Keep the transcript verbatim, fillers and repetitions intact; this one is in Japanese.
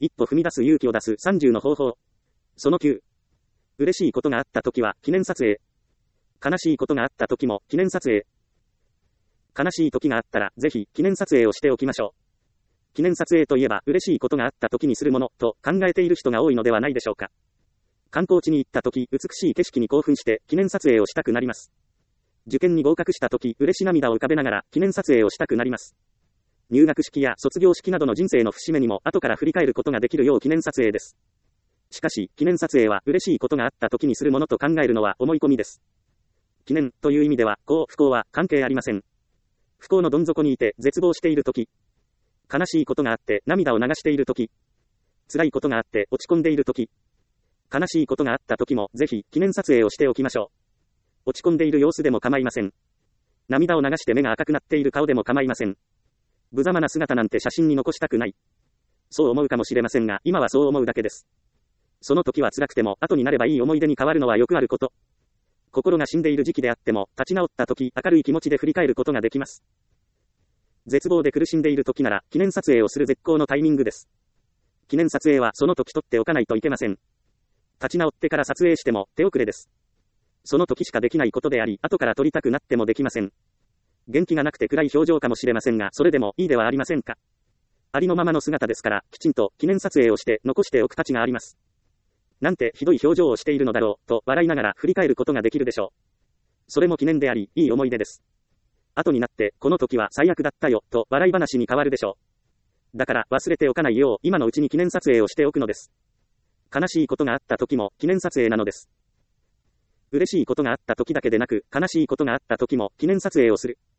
一歩踏み出す勇気を出すさんじゅうの方法。そのきゅう。嬉しいことがあった時は記念撮影。悲しいことがあった時も記念撮影。悲しい時があったらぜひ記念撮影をしておきましょう。記念撮影といえば嬉しいことがあった時にするものと考えている人が多いのではないでしょうか。観光地に行った時、美しい景色に興奮して記念撮影をしたくなります。受験に合格した時、嬉し涙を浮かべながら記念撮影をしたくなります。入学式や卒業式などの人生の節目にも後から振り返ることができるよう記念撮影です。しかし、記念撮影は嬉しいことがあった時にするものと考えるのは思い込みです。記念という意味では、幸、不幸は関係ありません。不幸のどん底にいて絶望している時、悲しいことがあって涙を流している時、辛いことがあって落ち込んでいる時、悲しいことがあった時もぜひ記念撮影をしておきましょう。落ち込んでいる様子でも構いません。涙を流して目が赤くなっている顔でも構いません。無様な姿なんて写真に残したくない。そう思うかもしれませんが、今はそう思うだけです。その時は辛くても、後になればいい思い出に変わるのはよくあること。心が死んでいる時期であっても、立ち直った時、明るい気持ちで振り返ることができます。絶望で苦しんでいる時なら、記念撮影をする絶好のタイミングです。記念撮影はその時撮っておかないといけません。立ち直ってから撮影しても手遅れです。その時しかできないことであり、後から撮りたくなってもできません。元気がなくて暗い表情かもしれませんが、それでもいいではありませんか。ありのままの姿ですから、きちんと記念撮影をして残しておく価値があります。なんてひどい表情をしているのだろう、と笑いながら振り返ることができるでしょう。それも記念であり、いい思い出です。後になって、この時は最悪だったよ、と笑い話に変わるでしょう。だから忘れておかないよう、今のうちに記念撮影をしておくのです。悲しいことがあった時も記念撮影なのです。嬉しいことがあった時だけでなく、悲しいことがあった時も記念撮影をする。